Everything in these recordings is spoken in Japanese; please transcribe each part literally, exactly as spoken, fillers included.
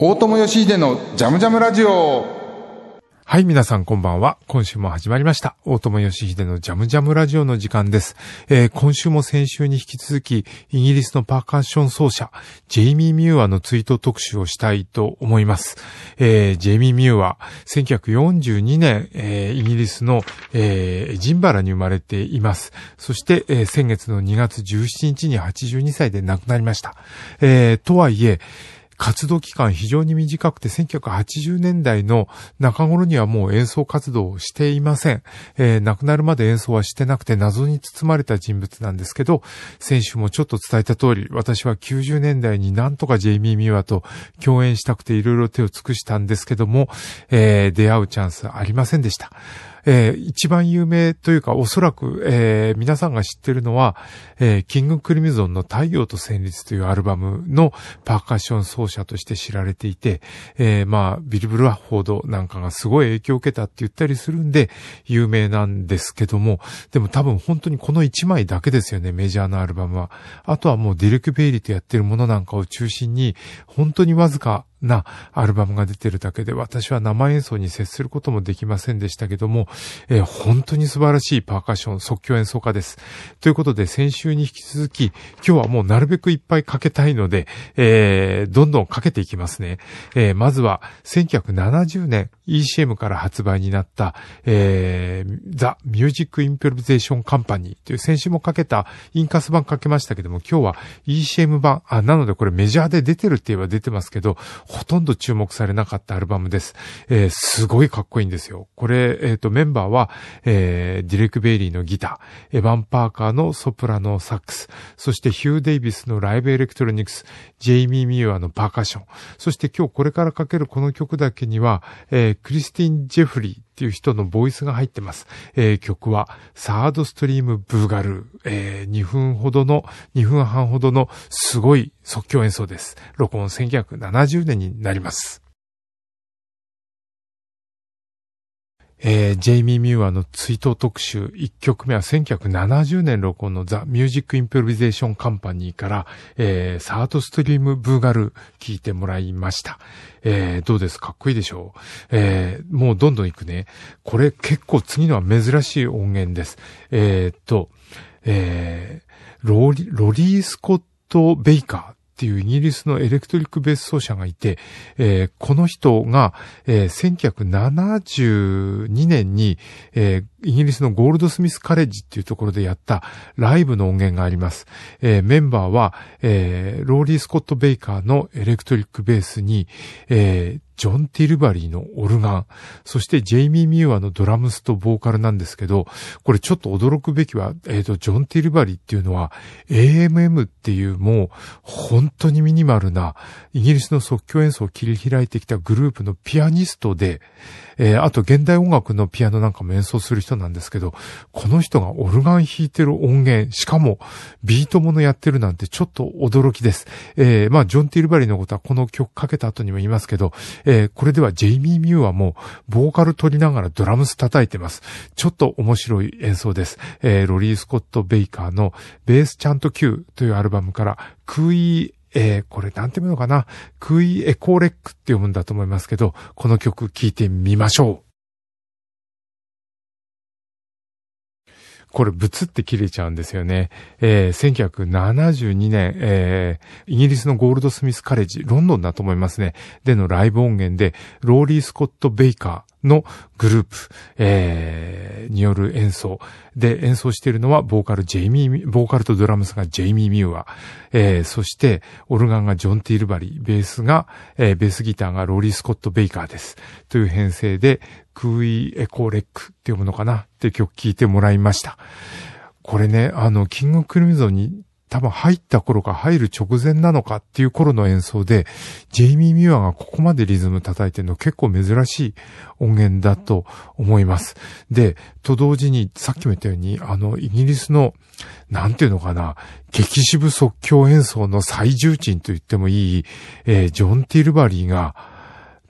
大友義秀のジャムジャムラジオ。 はい、皆さんこんばんは。今週も始まりました。大友義秀のジャムジャムラジオの時間です。えー、今週も先週に引き続き、イギリスのパーカッション奏者、ジェイミー・ミューアの追悼特集をしたいと思います。えー、ジェイミー・ミューア、せんきゅうひゃくよんじゅうにねん、えー、イギリスの、えー、ジンバラに生まれています。そして、えー、先月のにがつじゅうしちにちにはちじゅうにさいで亡くなりました。えー、とはいえ、活動期間非常に短くてせんきゅうひゃくはちじゅうねんだいの中頃にはもう演奏活動をしていません。えー、亡くなるまで演奏はしてなくて謎に包まれた人物なんですけど、先週もちょっと伝えた通り、私はきゅうじゅうねんだいになんとかジェイミー・ミューアと共演したくていろいろ手を尽くしたんですけども、えー、出会うチャンスありませんでした。えー、一番有名というかおそらく、えー、皆さんが知ってるのは、えー、キング・クリムゾンの太陽と旋律というアルバムのパーカッション奏者として知られていて、えー、まあビル・ブラッフォードなんかがすごい影響を受けたって言ったりするんで有名なんですけども、でも多分本当にこのいちまいだけですよね、メジャーなアルバムは。あとはもうディレク・ベイリーとやってるものなんかを中心に本当にわずかなアルバムが出てるだけで、私は生演奏に接することもできませんでしたけども、えー、本当に素晴らしいパーカッション即興演奏家です。ということで先週に引き続き今日はもうなるべくいっぱいかけたいので、えー、どんどんかけていきますね。えー、まずはせんきゅうひゃくななじゅうねん イーシーエム から発売になった、えー、ザ・ミュージック・インプロビゼーション・カンパニーという先週もかけたインカス版かけましたけども、今日は イーシーエム 版、あ、なのでこれメジャーで出てるって言えば出てますけど、ほとんど注目されなかったアルバムです。えー、すごいかっこいいんですよ。これ、えっと、メンバーは、えー、ディレク・ベイリーのギター、エヴァン・パーカーのソプラノサックス、そしてヒュー・デイビスのライブ・エレクトロニクス、ジェイミー・ミューアのパーカッション、そして今日これからかけるこの曲だけには、えー、クリスティン・ジェフリーっていう人のボイスが入ってます。えー、曲はサードストリーム・ブーガルー、えー、にふんほどの、にふんはんほどのすごい即興演奏です。録音せんきゅうひゃくななじゅうねんになります。えー、ジェイミー・ミューアの追悼特集いっきょくめはせんきゅうひゃくななじゅうねん録音のザ・ミュージック・インプロビゼーション・カンパニーから、えー、サードストリーム・ブーガル聞いてもらいました。えー、どうですか？かっこいいでしょう？えー、もうどんどんいくね。これ結構次のは珍しい音源です。えー、っと、えー、ロリ、ロリー・スコット・ベイカーっていうイギリスのエレクトリックベース奏者がいて、えー、この人が、えー、せんきゅうひゃくななじゅうにねんに、えー、イギリスのゴールドスミスカレッジっていうところでやったライブの音源があります。えー、メンバーは、えー、ローリー・スコット・ベイカーのエレクトリックベースに、えージョン・ティルバリーのオルガン、そしてジェイミー・ミューアのドラムスとボーカルなんですけど、これちょっと驚くべきは、えっと、ジョン・ティルバリーっていうのは エーエムエム っていうもう本当にミニマルなイギリスの即興演奏を切り開いてきたグループのピアニストで、えー、あと現代音楽のピアノなんかも演奏する人なんですけど、この人がオルガン弾いてる音源、しかもビートものやってるなんてちょっと驚きです。えー、まあジョン・ティルバリーのことはこの曲かけた後にも言いますけど、えー、これではジェイミー・ミューアもボーカル取りながらドラムス叩いてます。ちょっと面白い演奏です。えー、ロリー・スコット・ベイカーのベースチャント Q というアルバムからクイえー、これなんていうのかな、クイエコーレックって読むんだと思いますけど、この曲聴いてみましょう。これブツって切れちゃうんですよね。えー、せんきゅうひゃくななじゅうにねん、えー、イギリスのゴールドスミスカレッジ、ロンドンだと思いますね。でのライブ音源で、ローリー・スコット・ベイカーのグループ、えー、による演奏。で、演奏しているのは、ボーカル、ジェイミー、ボーカルとドラムスがジェイミー・ミューア。えー、そして、オルガンがジョン・ティルバリー、ベースが、えー、ベースギターがローリー・スコット・ベイカーです。という編成で、クイエコーレックって読むのかなって曲聴いてもらいました。これね、あの、キング・クリムゾンに多分入った頃か入る直前なのかっていう頃の演奏で、ジェイミー・ミューアがここまでリズム叩いてるの結構珍しい音源だと思います。で、と同時にさっきも言ったように、あの、イギリスの、なんていうのかな、激渋即興演奏の最重鎮と言ってもいい、えー、ジョン・ティルバリーが、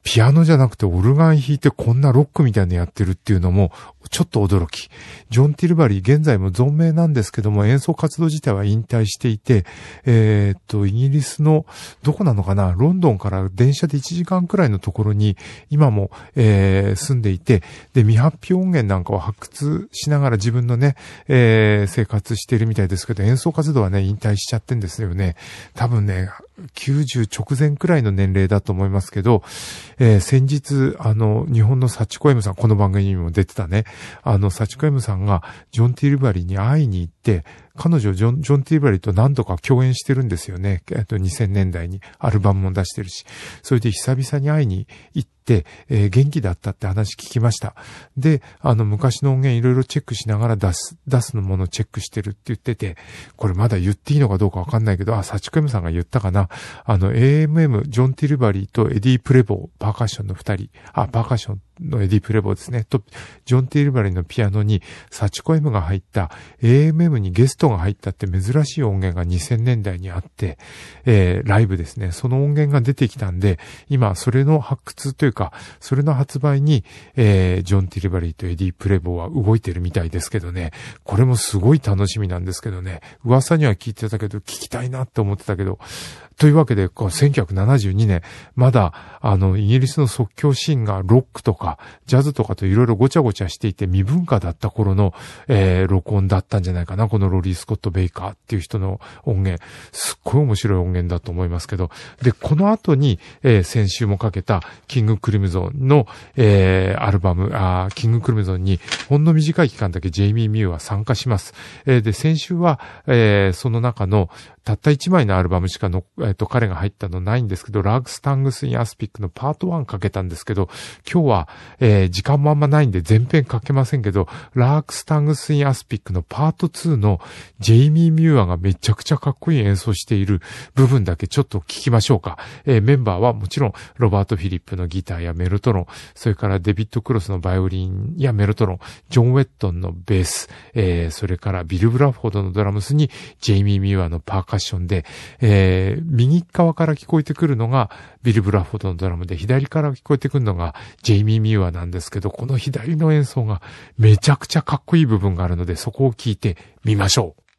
ピアノじゃなくてオルガン弾いてこんなロックみたいなのやってるっていうのもちょっと驚き。ジョン・ティルバリー現在も存命なんですけども演奏活動自体は引退していて、えー、っと、イギリスのどこなのかな、ロンドンから電車でいちじかんくらいのところに今も、えー、住んでいて、で、未発表音源なんかを発掘しながら自分のね、えー、生活しているみたいですけど、演奏活動はね、引退しちゃってんですよね。多分ね、きゅうじゅう直前くらいの年齢だと思いますけど、えー、先日、あの、日本のサチコエムさん、この番組にも出てたね、あの、サチコエムさんがジョン・ティルバリーに会いに行って、彼女ジョン、ジョン・ティルバリーと何度か共演してるんですよね。えっと、にせんねんだいにアルバムも出してるし。それで久々に会いに行って、えー、元気だったって話聞きました。で、あの、昔の音源いろいろチェックしながら出す、出すのものをチェックしてるって言ってて、これまだ言っていいのかどうかわかんないけど、あ、サチコエムさんが言ったかな。あの、エーエムエム、ジョン・ティルバリーとエディ・プレボー、パーカッションの二人、あ、パーカッションのエディ・プレボーですね。と、ジョン・ティルバリーのピアノにサチコエムが入った、エーエムエム にゲストが入ったって珍しい音源がにせんねんだいにあって、えー、ライブですね。その音源が出てきたんで、今、それの発掘というか、それの発売に、えー、ジョン・ティルバリーとエディ・プレボーは動いてるみたいですけどね。これもすごい楽しみなんですけどね。噂には聞いてたけど、聞きたいなって思ってたけど、というわけで、せんきゅうひゃくななじゅうにねん、まだ、あの、イギリスの即興シーンがロックとか、ジャズとかといろいろごちゃごちゃしていて未文化だった頃の、えー、録音だったんじゃないかな。このロリー・スコット・ベイカーっていう人の音源。すっごい面白い音源だと思いますけど。で、この後に、えー、先週もかけた、キング・クリムゾンの、えー、アルバム、あキング・クリムゾンに、ほんの短い期間だけジェイミー・ミューは参加します。えー、で、先週は、えー、その中の、たったいちまいのアルバムしかの、えっと、彼が入ったのないんですけど、ラークスタングス・イン・アスピックのパートワンかけたんですけど、今日は、えー、時間もあんまないんで全編かけませんけど、ラークスタングス・イン・アスピックのパートツーのジェイミー・ミューアがめちゃくちゃかっこいい演奏している部分だけちょっと聞きましょうか。えー、メンバーはもちろん、ロバート・フィリップのギターやメロトロン、それからデビッド・クロスのバイオリンやメロトロン、ジョン・ウェットンのベース、えー、それからビル・ブラフォードのドラムスにジェイミー・ミューアのパーカッションで、えー、右側から聞こえてくるのがビル・ブラフォードのドラムで、左から聞こえてくるのがジェイミー・ミューアなんですけど、この左の演奏がめちゃくちゃかっこいい部分があるので、そこを聞いてみましょう。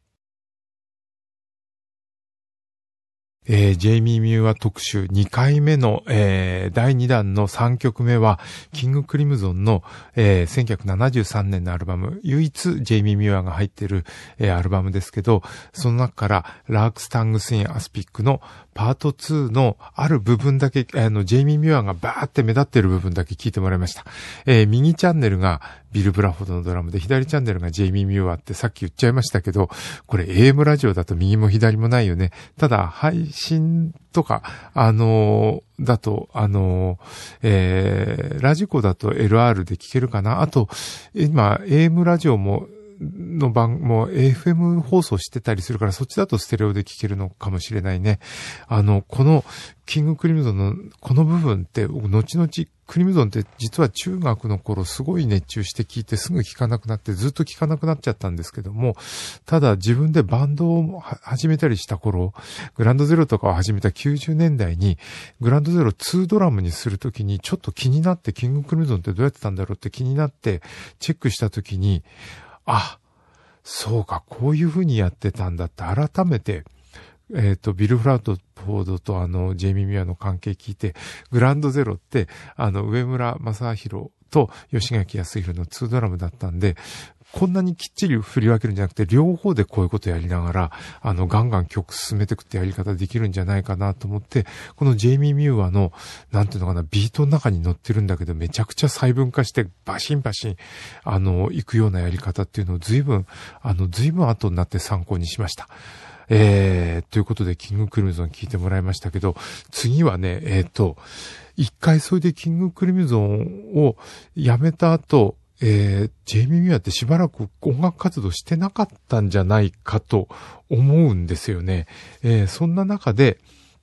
えー、ジェイミー・ミューア特集にかいめの、えー、だいにだんのさんきょくめは、キング・クリムゾンの、えー、せんきゅうひゃくななじゅうさんねんのアルバム、唯一ジェイミー・ミューアが入っている、えー、アルバムですけど、その中からラークスタングス・イン・アスピックのパートツーのある部分だけ、あの、ジェイミー・ミューアがバーって目立っている部分だけ聞いてもらいました。えー、右チャンネルがビル・ブラフォードのドラムで、左チャンネルがジェイミー・ミューアってさっき言っちゃいましたけど、これ エーエム ラジオだと右も左もないよね。ただ、配信とか、あのー、だと、あのー、えー、ラジコだと エルアール で聞けるかな。あと、今、エーエム ラジオも、の番も エフエム 放送してたりするから、そっちだとステレオで聞けるのかもしれないね。あの、このキングクリムゾンのこの部分って、後々クリムゾンって実は中学の頃すごい熱中して聞いてすぐ聞かなくなってずっと聞かなくなっちゃったんですけども、ただ自分でバンドを始めたりした頃、グランドゼロとかを始めたきゅうじゅうねんだいにグランドゼロツードラムにするときにちょっと気になって、キングクリムゾンってどうやってたんだろうって気になってチェックしたときに、あ、そうか、こういう風にやってたんだって改めて、えっと、ビル・フラッドフォードとあの、ジェイミー・ミュアの関係聞いて、グランドゼロって、あの、上村正宏と吉垣康弘のツードラムだったんで、こんなにきっちり振り分けるんじゃなくて、両方でこういうことやりながら、あの、ガンガン曲進めていくってやり方できるんじゃないかなと思って、このジェイミー・ミューアの、なんていうのかな、ビートの中に乗ってるんだけど、めちゃくちゃ細分化して、バシンバシン、あの、行くようなやり方っていうのを随分、あの、随分後になって参考にしました。えー、ということで、キングクリムゾン聞いてもらいましたけど、次はね、えっと、一回それでキングクリムゾンをやめた後、えー、ジェイミー・ミューアってしばらく音楽活動してなかったんじゃないかと思うんですよね。えー、そんな中で、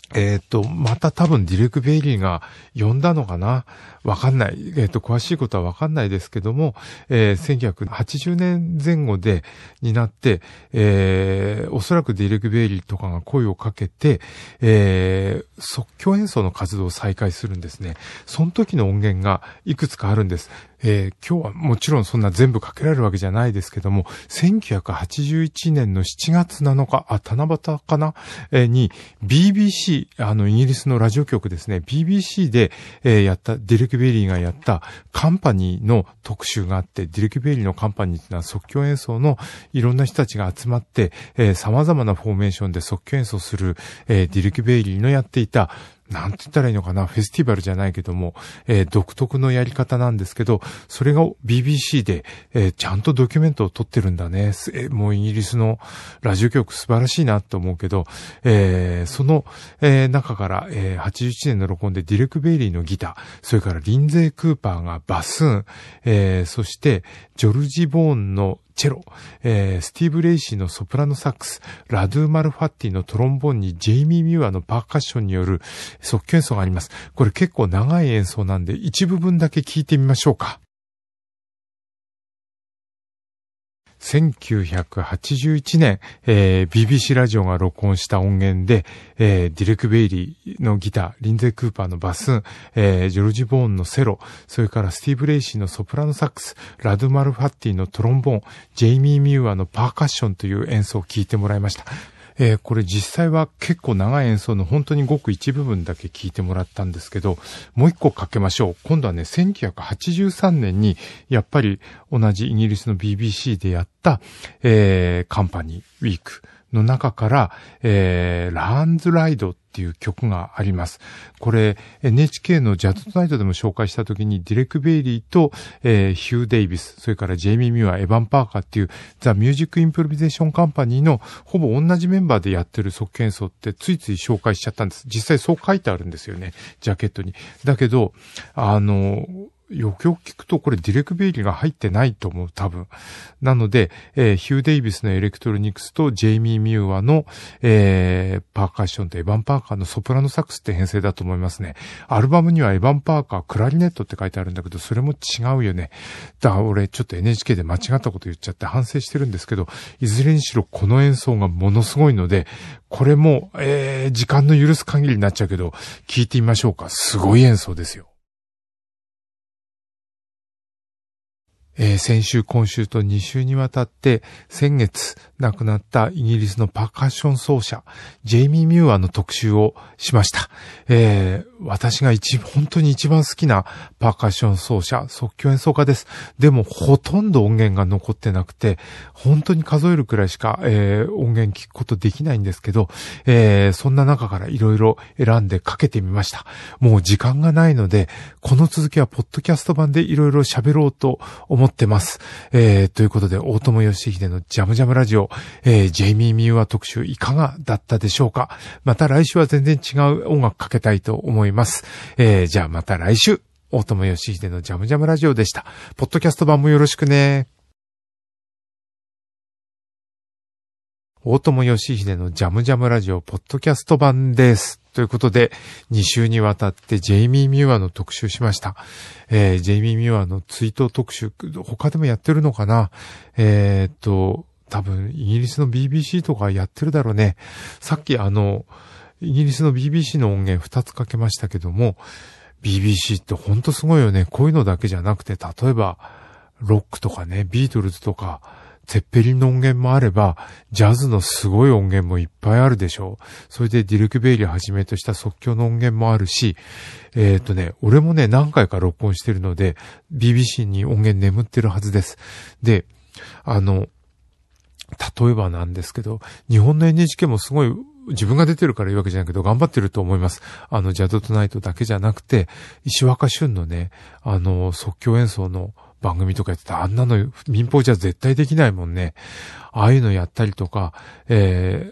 えっと、また多分ディレク・ベイリーが呼んだのかな、わかんない。えっと、詳しいことはわかんないですけども、えー、せんきゅうひゃくはちじゅうねんぜん後で、になって、えー、おそらくディレク・ベイリーとかが声をかけて、えー、即興演奏の活動を再開するんですね。その時の音源がいくつかあるんです。えー、今日はもちろんそんな全部かけられるわけじゃないですけども、せんきゅうひゃくはちじゅういちねんのしちがつなのか、あ、七夕かな、えー、に ビービーシー、あのイギリスのラジオ局ですね、ビービーシー で、えー、やったディレク・ベイリーがやったカンパニーの特集があって、ディレク・ベイリーのカンパニーっていうのは即興演奏のいろんな人たちが集まって、えー、様々なフォーメーションで即興演奏する、えー、ディレク・ベイリーのやっていたなんて言ったらいいのかな、フェスティバルじゃないけども、えー、独特のやり方なんですけど、それが ビービーシー で、えー、ちゃんとドキュメントを撮ってるんだね。えー、もうイギリスのラジオ局素晴らしいなと思うけど、えー、その、えー、中から、えー、はちじゅういちねんの録音でディレク・ベイリーのギター、それからリンゼー・クーパーがバスーン、えー、そしてジョルジ・ボーンのチェロ、えー、スティーブ・レイシーのソプラノサックス、ラドゥ・マルファッティのトロンボーンにジェイミー・ミューアのパーカッションによる即興演奏があります。これ結構長い演奏なんで一部分だけ聞いてみましょうか。せんきゅうひゃくはちじゅういちねん、えー、ビービーシー ラジオが録音した音源で、えー、ディレク・ベイリーのギター、リンゼー・クーパーのバスーン、えー、ジョルジ・ボーンのセロ、それからスティーブ・レイシーのソプラノサックス、ラドゥ・マルファッティのトロンボーン、ジェイミー・ミューアのパーカッションという演奏を聴いてもらいました。えー、これ実際は結構長い演奏の本当にごく一部分だけ聞いてもらったんですけど、もう一個かけましょう。今度はね、せんきゅうひゃくはちじゅうさんねんに、やっぱり同じイギリスの ビービーシー でやった、えー、カンパニーウィークの中から、えー、ランズライドっていう曲があります。これ エヌエイチケー のジャズトナイトでも紹介した時にディレク・ベイリーと、えー、ヒュー・デイビス、それからジェイミー・ミューア、エヴァン・パーカーっていうザ・ミュージック・インプロビゼーション・カンパニーのほぼ同じメンバーでやってる即興演奏ってついつい紹介しちゃったんです。実際そう書いてあるんですよね、ジャケットに。だけど、あの、よくよく聞くとこれディレク・ベイリーが入ってないと思う、多分。なので、えー、ヒュー・デイビスのエレクトロニクスとジェイミー・ミューアの、えー、パーカッションとエヴァン・パーカーのソプラノサックスって編成だと思いますね。アルバムにはエヴァン・パーカー、クラリネットって書いてあるんだけど、それも違うよね。だから俺ちょっと エヌエイチケー で間違ったこと言っちゃって反省してるんですけど、いずれにしろこの演奏がものすごいので、これも、えー、時間の許す限りになっちゃうけど、聞いてみましょうか。すごい演奏ですよ。えー、先週、今週とに週にわたって、先月亡くなったイギリスのパーカッション奏者、ジェイミー・ミューアの特集をしました。えー、私が一、本当に一番好きなパーカッション奏者、即興演奏家です。でも、ほとんど音源が残ってなくて、本当に数えるくらいしか、えー、音源聞くことできないんですけど、えー、そんな中からいろいろ選んでかけてみました。もう時間がないので、この続きはポッドキャスト版でいろいろ喋ろうと思ってます。えー、ということで、大友義秀のジャムジャムラジオ、えー、ジェイミー・ミューア特集いかがだったでしょうか。また来週は全然違う音楽かけたいと思います。えー、じゃあまた来週、大友義秀のジャムジャムラジオでした。ポッドキャスト版もよろしくね。大友義秀のジャムジャムラジオポッドキャスト版です。ということで、に週にわたってジェイミー・ミューアの特集しました。えー、ジェイミー・ミューアの追悼特集、他でもやってるのかな？えー、っと、多分イギリスの ビービーシー とかやってるだろうね。さっきあの、イギリスの ビービーシー の音源ふたつかけましたけども、ビービーシー ってほんとすごいよね。こういうのだけじゃなくて、例えば、ロックとかね、ビートルズとか、ゼッペリンの音源もあれば、ジャズのすごい音源もいっぱいあるでしょう。それでディレク・ベイリーはじめとした即興の音源もあるし、えっとね、俺もね、何回か録音してるので、ビービーシー に音源眠ってるはずです。で、あの、例えばなんですけど、日本の エヌエイチケー もすごい、自分が出てるから言うわけじゃないけど、頑張ってると思います。あの、ジャズトナイトだけじゃなくて、石若俊のね、あの、即興演奏の番組とかやってた、あんなの民放じゃ絶対できないもんね。ああいうのやったりとか、えー、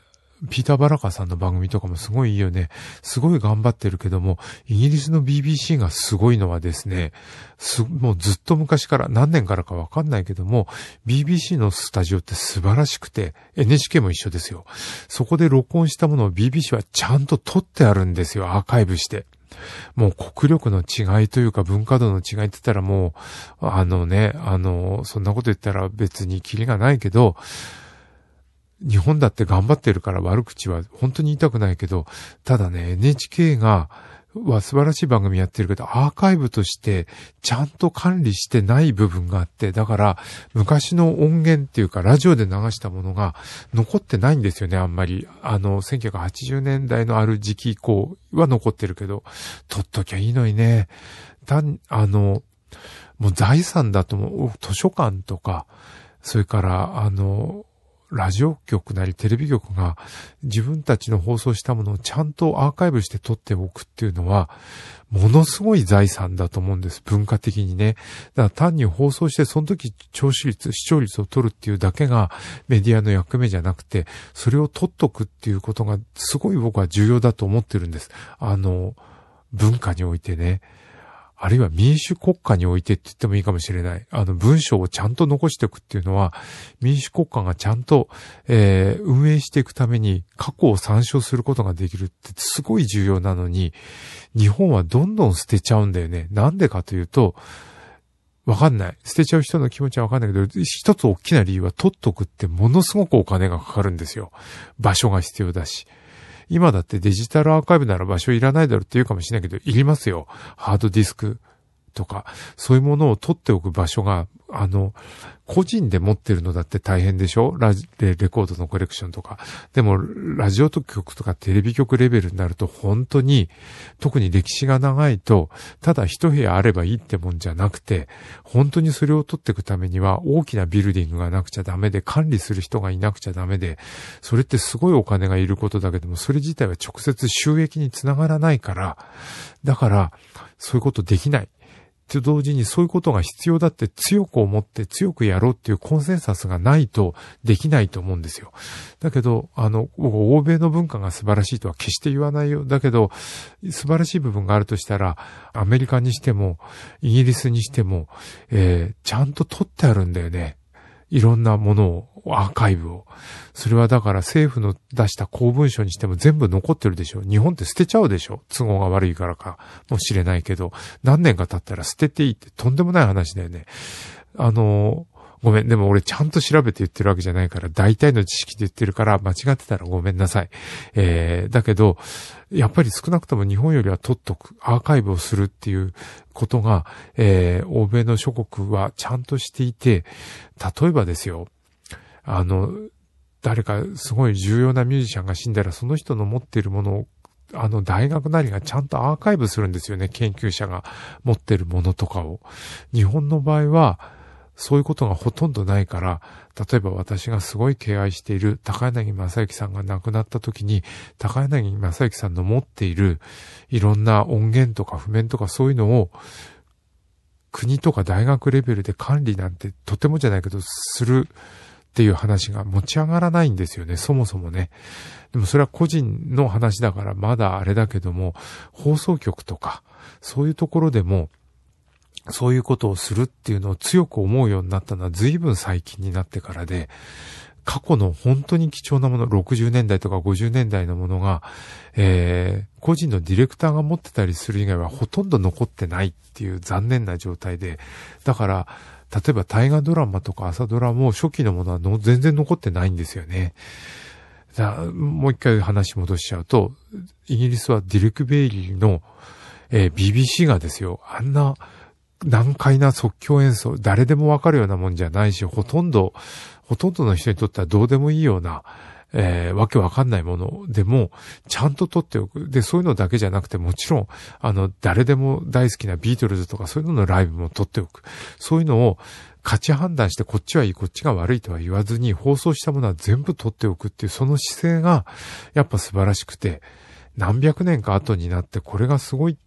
ピーター・バラカーさんの番組とかもすごいいいよね。すごい頑張ってるけども、イギリスの ビービーシー がすごいのはですね、す、もうずっと昔から何年からかわかんないけども、ビービーシー のスタジオって素晴らしくて、エヌエイチケー も一緒ですよ。そこで録音したものを ビービーシー はちゃんと撮ってあるんですよ、アーカイブして。もう国力の違いというか文化度の違いって言ったらもう、あのね、あの、そんなこと言ったら別にキリがないけど、日本だって頑張ってるから悪口は本当に言いたくないけど、ただね、エヌエイチケー が、は素晴らしい番組やってるけど、アーカイブとしてちゃんと管理してない部分があって、だから昔の音源っていうかラジオで流したものが残ってないんですよね、あんまり。あの、せんきゅうひゃくはちじゅうねんだいのある時期以降は残ってるけど、撮っときゃいいのにね。単、あの、もう財産だと思う。図書館とか、それから、あの、ラジオ局なりテレビ局が自分たちの放送したものをちゃんとアーカイブして取っておくっていうのはものすごい財産だと思うんです。文化的にね。だから単に放送してその時聴取率、視聴率を取るっていうだけがメディアの役目じゃなくて、それを取っとくっていうことがすごい僕は重要だと思ってるんです。あの、文化においてね。あるいは民主国家においてって言ってもいいかもしれない。あの文章をちゃんと残していくっていうのは、民主国家がちゃんと、えー、運営していくために過去を参照することができるってすごい重要なのに、日本はどんどん捨てちゃうんだよね。なんでかというと、わかんない。捨てちゃう人の気持ちはわかんないけど、一つ大きな理由は取っとくってものすごくお金がかかるんですよ。場所が必要だし。今だってデジタルアーカイブなら場所いらないだろうって言うかもしれないけど、いりますよ。ハードディスクとか、そういうものを取っておく場所が、あの、個人で持ってるのだって大変でしょ？ラジ、レコードのコレクションとか。でも、ラジオ局とかテレビ局レベルになると本当に、特に歴史が長いと、ただ一部屋あればいいってもんじゃなくて、本当にそれを取っていくためには大きなビルディングがなくちゃダメで、管理する人がいなくちゃダメで、それってすごいお金がいることだけども、それ自体は直接収益につながらないから、だから、そういうことできない。と同時にそういうことが必要だって強く思って強くやろうっていうコンセンサスがないとできないと思うんですよ。だけど、あの、欧米の文化が素晴らしいとは決して言わないよ。だけど、素晴らしい部分があるとしたら、アメリカにしても、イギリスにしても、えー、ちゃんと取ってあるんだよね。いろんなものを、アーカイブを。それはだから政府の出した公文書にしても全部残ってるでしょ。日本って捨てちゃうでしょ。都合が悪いからかもしれないけど、何年か経ったら捨てていいってとんでもない話だよね。あの、ごめん。でも俺ちゃんと調べて言ってるわけじゃないから、大体の知識で言ってるから間違ってたらごめんなさい。えー、だけど、やっぱり少なくとも日本よりは取っとく、アーカイブをするっていうことが、えー、欧米の諸国はちゃんとしていて、例えばですよ、あの、誰かすごい重要なミュージシャンが死んだら、その人の持っているものを、あの、大学なりがちゃんとアーカイブするんですよね。研究者が持っているものとかを。日本の場合は、そういうことがほとんどないから、例えば私がすごい敬愛している高柳正幸さんが亡くなった時に、高柳正幸さんの持っているいろんな音源とか譜面とかそういうのを、国とか大学レベルで管理なんてとてもじゃないけどするっていう話が持ち上がらないんですよね、そもそもね。でもそれは個人の話だからまだあれだけども、放送局とかそういうところでもそういうことをするっていうのを強く思うようになったのは随分最近になってからで、過去の本当に貴重なもの、ろくじゅうねんだいとかごじゅうねんだいのものが、えー、個人のディレクターが持ってたりする以外はほとんど残ってないっていう残念な状態で、だから、例えば大河ドラマとか朝ドラも初期のものはの全然残ってないんですよね。じゃあもう一回話戻しちゃうと、イギリスはディレク・ベイリーの、えー、ビービーシー がですよ、あんな難解な即興演奏、誰でもわかるようなもんじゃないし、ほとんど、ほとんどの人にとってはどうでもいいような、えー、わけわかんないものでも、ちゃんと撮っておく。で、そういうのだけじゃなくて、もちろん、あの、誰でも大好きなビートルズとかそういうののライブも撮っておく。そういうのを価値判断して、こっちはいい、こっちが悪いとは言わずに、放送したものは全部撮っておくっていう、その姿勢が、やっぱ素晴らしくて、何百年か後になって、これがすごいって、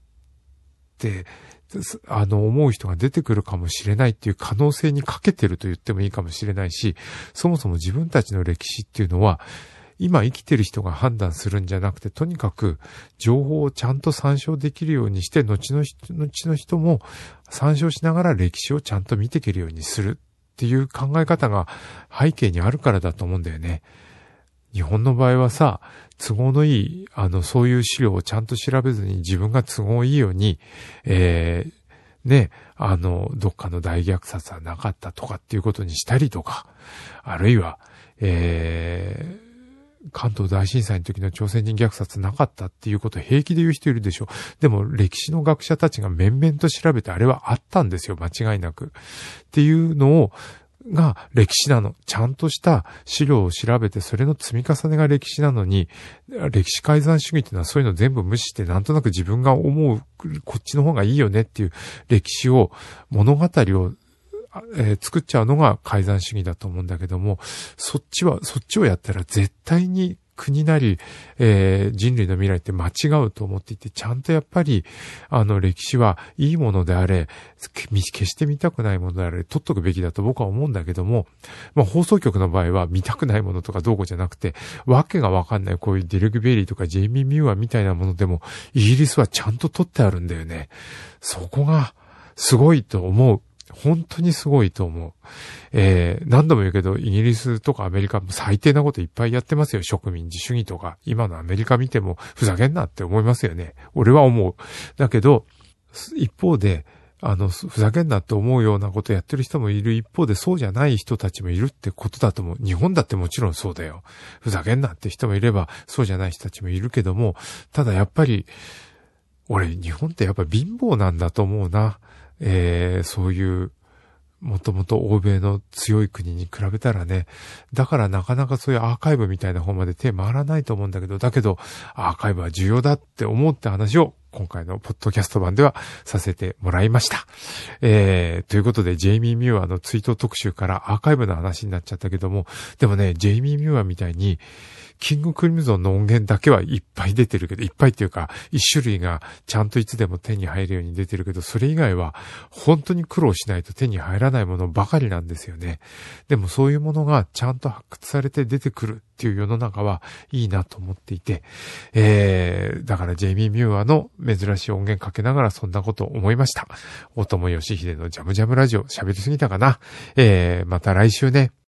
あの思う人が出てくるかもしれないっていう可能性にかけてると言ってもいいかもしれないし、そもそも自分たちの歴史っていうのは今生きてる人が判断するんじゃなくて、とにかく情報をちゃんと参照できるようにして、後の人、後の人も参照しながら歴史をちゃんと見ていけるようにするっていう考え方が背景にあるからだと思うんだよね。日本の場合はさ、都合のいい、あの、そういう資料をちゃんと調べずに自分が都合いいように、えー、ね、あの、どっかの大虐殺はなかったとかっていうことにしたりとか、あるいは、えー、関東大震災の時の朝鮮人虐殺なかったっていうことを平気で言う人いるでしょ。でも歴史の学者たちが面々と調べてあれはあったんですよ、間違いなく。っていうのを、が歴史なの。ちゃんとした資料を調べて、それの積み重ねが歴史なのに、歴史改ざん主義っていうのはそういうの全部無視して、なんとなく自分が思う、こっちの方がいいよねっていう歴史を、物語を、えー、作っちゃうのが改ざん主義だと思うんだけども、そっちは、そっちをやったら絶対に国なり、えー、人類の未来って間違うと思っていて、ちゃんとやっぱり、あの歴史はいいものであれ、決して見たくないものであれ、取っとくべきだと僕は思うんだけども、まあ放送局の場合は見たくないものとかどうこうじゃなくて、わけがわかんないこういうディレク・ベイリーとかジェイミー・ミューアみたいなものでも、イギリスはちゃんと取ってあるんだよね。そこがすごいと思う。本当にすごいと思う。えー、何度も言うけど、イギリスとかアメリカも最低なこといっぱいやってますよ。植民地主義とか。今のアメリカ見てもふざけんなって思いますよね。俺は思う。だけど、一方で、あの、ふざけんなって思うようなことやってる人もいる一方で、そうじゃない人たちもいるってことだと思う。日本だってもちろんそうだよ。ふざけんなって人もいれば、そうじゃない人たちもいるけども、ただやっぱり、俺、日本ってやっぱ貧乏なんだと思うな。えー、そういう、もともと欧米の強い国に比べたらね、だからなかなかそういうアーカイブみたいな方まで手回らないと思うんだけど、だけど、アーカイブは重要だって思って話を、今回のポッドキャスト版ではさせてもらいました。えー、ということで、ジェイミー・ミューアの追悼特集からアーカイブの話になっちゃったけども、でもね、ジェイミー・ミューアみたいに、キングクリムゾンの音源だけはいっぱい出てるけど、いっぱいっていうか、一種類がちゃんといつでも手に入るように出てるけど、それ以外は本当に苦労しないと手に入らないものばかりなんですよね。でもそういうものがちゃんと発掘されて出てくるっていう世の中はいいなと思っていて、えー、だからジェイミー・ミューアの珍しい音源かけながらそんなことを思いました。大友義秀のジャムジャムラジオ喋りすぎたかな。えー、また来週ね。